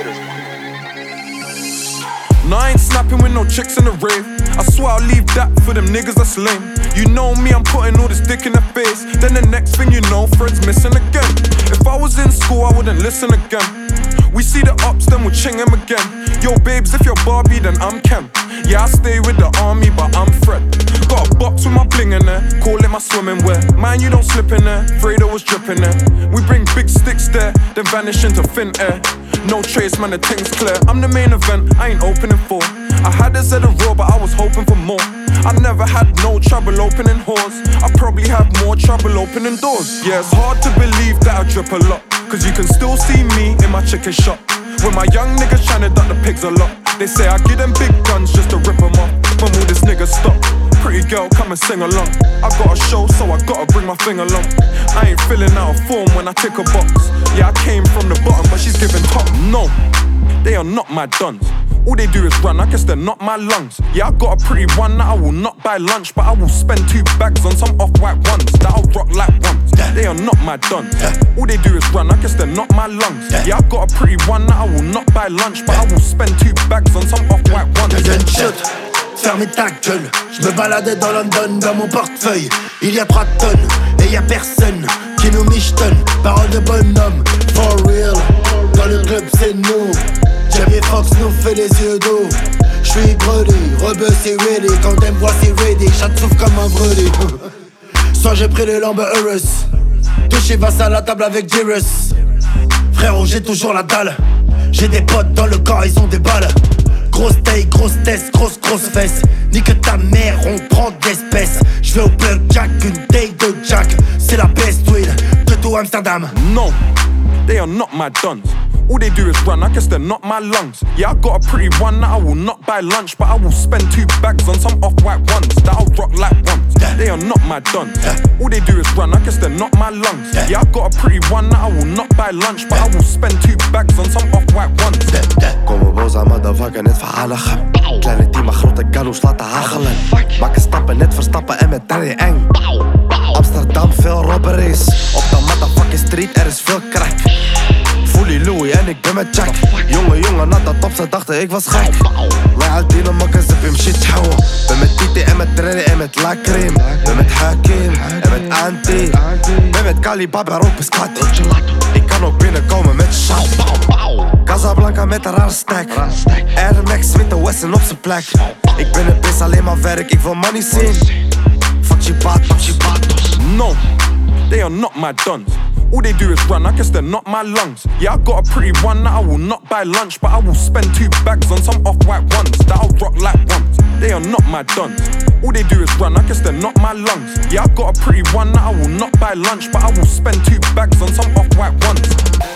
No, I ain't snapping with no chicks in the rave. I swear I'll leave that for them niggas that's lame. You know me, I'm putting all this dick in their face. Then the next thing you know, Fred's missing again. If I was in school, I wouldn't listen again. We see the ups, then we'll ching him again. Yo, babes, if you're Barbie, then I'm Ken. Yeah, I stay with the army, but I'm Fred. Got a box with my bling in there, call it my swimming wear. Man, you don't slip in there, Fredo was dripping there. We bring big sticks there, then vanish into thin air. No trace, man, the thing's clear. I'm the main event, I ain't opening for. I had this at a raw, but I was hoping for more. I never had no trouble opening whores. I probably have more trouble opening doors. Yeah, it's hard to believe that I drip a lot, cause you can still see me in my chicken shop. When my young niggas tryna duck the pigs a lot. They say I give them big guns just to rip them off. When will this nigga stop? Pretty girl, come and sing along. I got a show, so I gotta bring my thing along. I ain't filling out a form when I tick a box. Yeah, I came from the bottom, but she's giving top. No, they are not my duns. All they do is run, I guess they're not my lungs. Yeah, I got a pretty one that I will not buy lunch, but I will spend 2 bags on some off-white ones that I'll rock like ones. They are not my duns. All they do is run, I guess they're not my lungs. Yeah, I got a pretty one that I will not buy lunch, but I will spend 2 bags on some off-white ones. Fermez ta gueule, je me baladais dans London, dans mon portefeuille il y a 3 tonnes, et y a personne qui nous michetonne. Parole de bonhomme, for real. Dans le club c'est nous, Jamie Foxx nous fait les yeux d'eau. J'suis brodé, rebeu c'est ready. Quand elle me voit c'est ready, chat souffle comme un brodé. Soit j'ai pris le Lambe Urus, de chez Vasse à la table avec Jirus. Frérot j'ai toujours la dalle, j'ai des potes dans le corps, ils ont des balles. Grosse taille, grosse tête, grosse fesse. Nique ta mère, on prend d'espèces. J'vais au plug jack, une taille de jack. C'est la best weed de tout Amsterdam. No, they are not my duns. All they do is run, I guess they're not my lungs. Yeah, I got a pretty one that I will not buy lunch, but I will spend 2 bags on some off-white ones that I'll rock like ones. They are not my duns. All they do is run, I guess they're not my lungs. Yeah, I got a pretty one that I will not buy lunch, but I will spend 2 bags on some off-white ones. Kom boza motherfucker, net verhalen gaan. Kleine team, maar grote galoes laten hachelen. Maken stappen, net verstappen en met Terry eng. Amsterdam, veel robberies. Op de motherfucking street, er is veel crack. Fully Louis en ik ben met Jack. Jongen, na dat op, ze dachten ik was gek. Wij Altino makken ze hem shit houden. Ben met Titi en met Trelli en met Lakrim. Ben met Hakim en met Anti. Ben met Kalibaba, rook biscotti. Ik kan ook binnenkomen met shot. Casablanca met een rare stack. Air Max met de Wesson op zijn plek. Ik ben een bis, alleen maar werk, ik wil money zien. Fuck chipatos. No, they are not my duns. All they do is run, I guess they're not my lungs. Yeah, I got a pretty one that I will not buy lunch, but I will spend 2 bags on some off-white ones that I'll rock like ones. They are not my duns. All they do is run, I guess they're not my lungs. Yeah, I got a pretty one that I will not buy lunch, but I will spend 2 bags on some off-white ones.